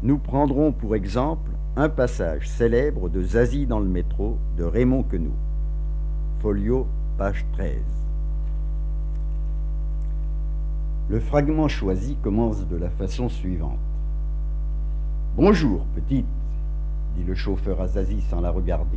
Nous prendrons pour exemple un passage célèbre de Zazie dans le métro de Raymond Queneau. Folio, page 13. Le fragment choisi commence de la façon suivante. « Bonjour, petite », dit le chauffeur à Zazie sans la regarder.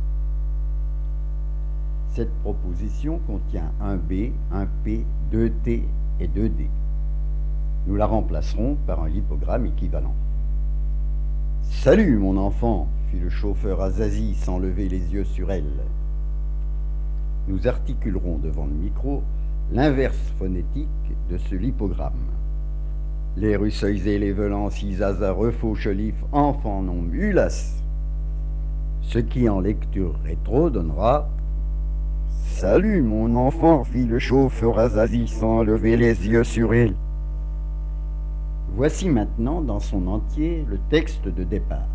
Cette proposition contient un B, un P, deux T et deux D. Nous la remplacerons par un lipogramme équivalent. « Salut, mon enfant », fit le chauffeur à Zazie sans lever les yeux sur elle. Nous articulerons devant le micro l'inverse phonétique de ce lipogramme. Les Russeuils, les Velans, Isaza, Refaux, Chelif, enfants non mulas. Ce qui en lecture rétro donnera « Salut, mon enfant », fit le chauffeur à Zazie sans lever les yeux sur elle. Voici maintenant dans son entier le texte de départ.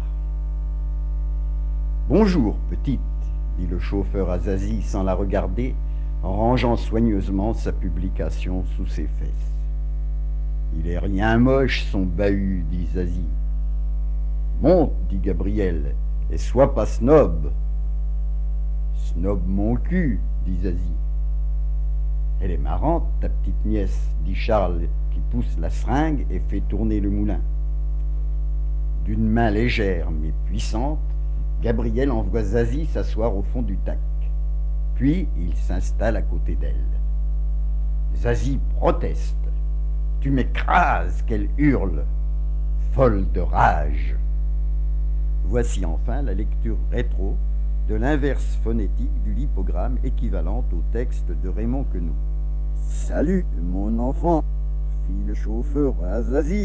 « Bonjour, petite », dit le chauffeur à Zazie sans la regarder, en rangeant soigneusement sa publication sous ses fesses. « Il est rien moche, son bahut, dit Zazie. « Monte, dit Gabriel, et sois pas snob. »« Snob mon cul, dit Zazie. »« Elle est marrante, ta petite nièce, dit Charles, qui pousse la seringue et fait tourner le moulin. » D'une main légère mais puissante, Gabriel envoie Zazie s'asseoir au fond du tac. Puis il s'installe à côté d'elle. Zazie proteste. « Tu m'écrases !» qu'elle hurle, folle de rage. Voici enfin la lecture rétro de l'inverse phonétique du lipogramme équivalent au texte de Raymond Queneau. « Salut, mon enfant !» fit le chauffeur à Zazie,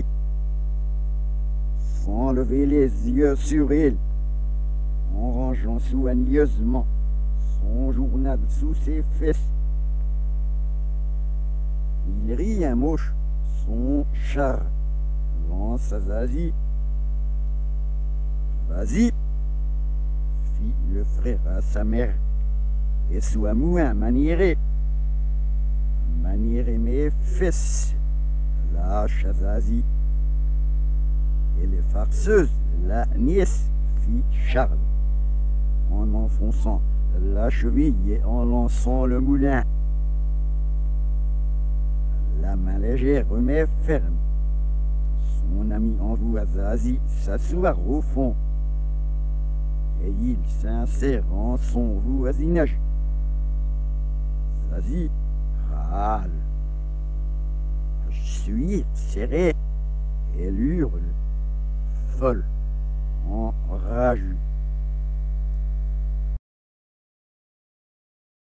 sans lever les yeux sur elle, en rangeant soigneusement son journal sous ses fesses. Il rit un moche, son char, lance à Zazie. « Vas-y », fit le frère à sa mère, « et sois moins maniéré. Maniéré mes fesses, lâche à Zazie. » Elle est farceuse, la nièce, fit Charles, en enfonçant la cheville et en lançant le moulin. La main légère mais ferme. Son ami envoie Zazie s'asseoir au fond et il s'insère en son voisinage. Zazie râle. Je suis serré. Elle hurle, folle, enragée.